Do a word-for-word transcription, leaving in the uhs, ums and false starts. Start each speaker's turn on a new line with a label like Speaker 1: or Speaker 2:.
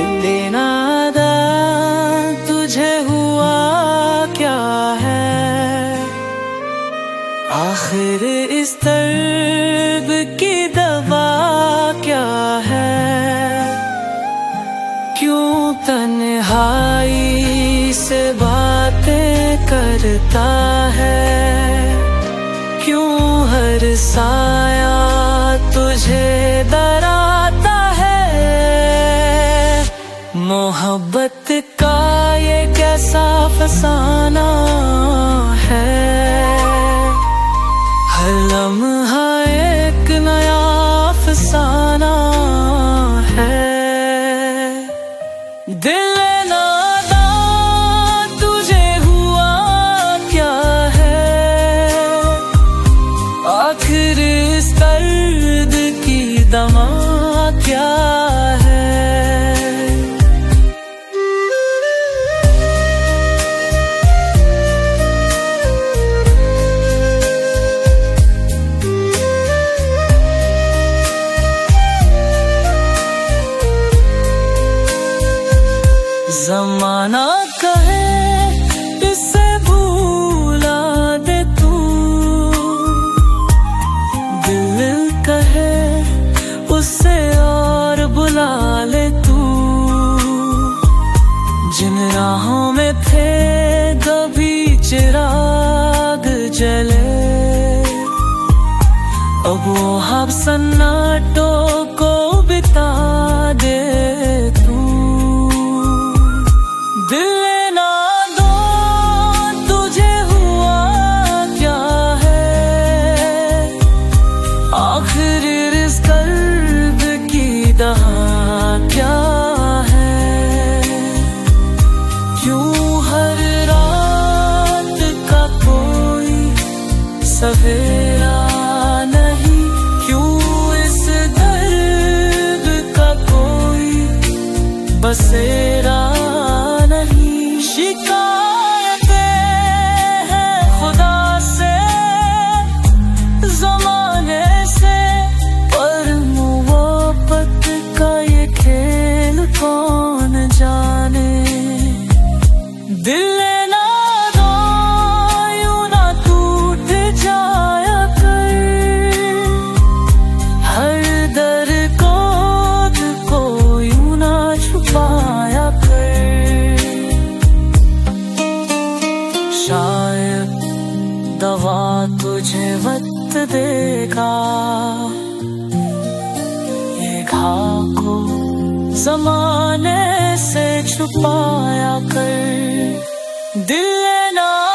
Speaker 1: दिल नादा तुझे हुआ क्या है, आखिर इस दर्द की दवा क्या है। क्यों तन्हाई से बातें करता है, क्यों हर साया तुझे डराता है। मोहब्बत का ये कैसा फसाना है, हर लम्हा एक नया फसाना है। दिल नादा तुझे हुआ क्या है, आखिर इस दर्द की दवा क्या है। ज़माना कहे इसे भूला दे तू, दिल कहे उससे और बुला ले तू। जिन राहों में थे कभी चिराग जले, अब वो हम सन्नाटों को बिता दे तू। दिल नादा तुझे हुआ क्या है, आखिर इस दर्द की दवा क्या है। क्यों हर रात का कोई सवेरा नहीं, क्यों इस दर्द का कोई बसेरा नहीं। शिकायतें हैं खुदा से ज़माने से, पर मोहब्बत का ये खेल कौन जाने। दिल नादा यूं ना टूट जाया कर, हर दर को को यूं ना छुपाया कर। शायद दवा तुझे वक्त देगा, ये घाव को ज़माने से छुपाया कर। दिल ना